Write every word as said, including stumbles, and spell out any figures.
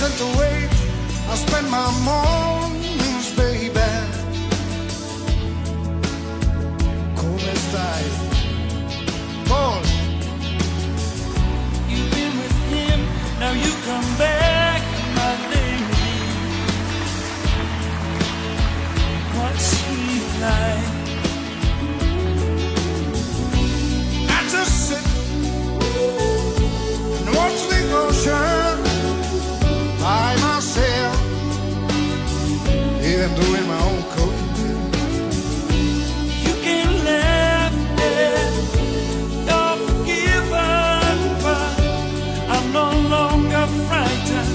isn't the way I spend my mornings, baby. Come stai? Paul. You've been with him, now you come back, my lady. What's he like? I just sit and watch the ocean by myself, even doing my own cooking. You can laugh at you're forgiven, but I'm no longer frightened.